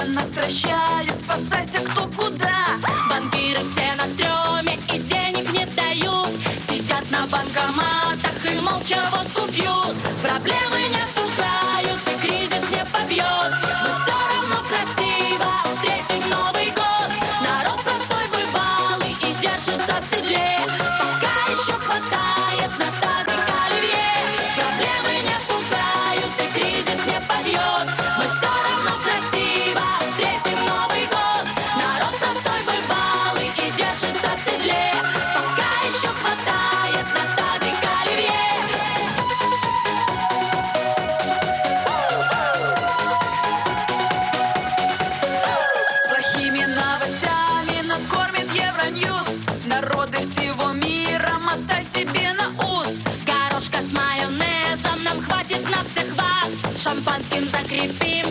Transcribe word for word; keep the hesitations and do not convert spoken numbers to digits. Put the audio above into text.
нас прощали, спасайся кто куда. Банкиры все на стреме и денег не дают. Сидят на банкоматах и молча водку пьют. Проблемы не пугают и кризис не побьет. Мы все равно красиво встретим Новый год. Народ простой бывалый и держится в седле. Пока еще хватает на тазик оливье. Проблемы не пугают и кризис не побьет. Мы все равно красиво встретим Новый год. Народ простой бывалый и держится в седле. Пока еще хватает на тазик оливье. Плохими новостями нас кормит Евроньюз. Народы всего мира, мотай себе на ус. Горошка с майонезом нам хватит на всех вас. Шампанским закрепим